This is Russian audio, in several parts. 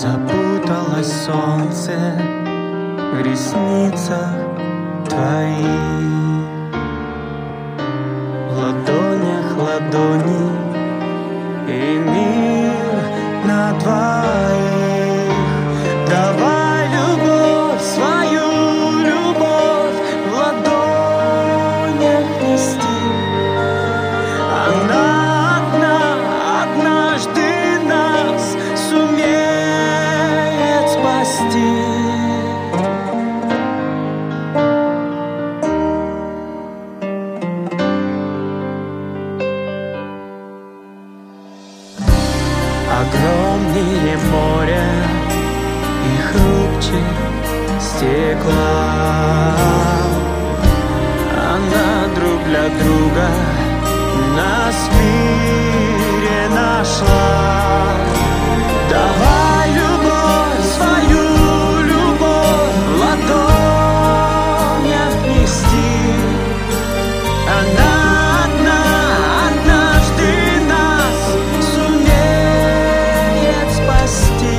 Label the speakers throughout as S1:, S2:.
S1: Запуталось солнце в ресницах твоих, в ладонях ладони и мир на двоих. Давай любовь, свою любовь в ладонях нести. Она одна, однажды нас сумеет спасти. Огромнее моря и хрупче стекла, она друг для друга нас в мире нашла. Давай любовь, свою любовь в ладонях нести. Она одна, однажды нас сумеет спасти.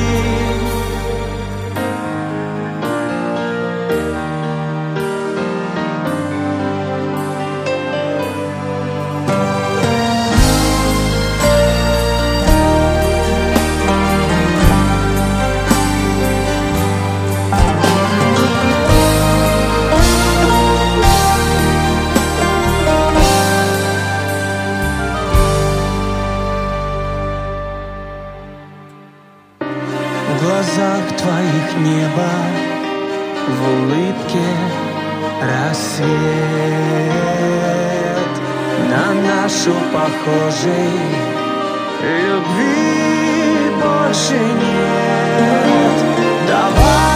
S1: В глазах твоих небо, в улыбке рассвет. На нашу похожей любви больше нет. Давай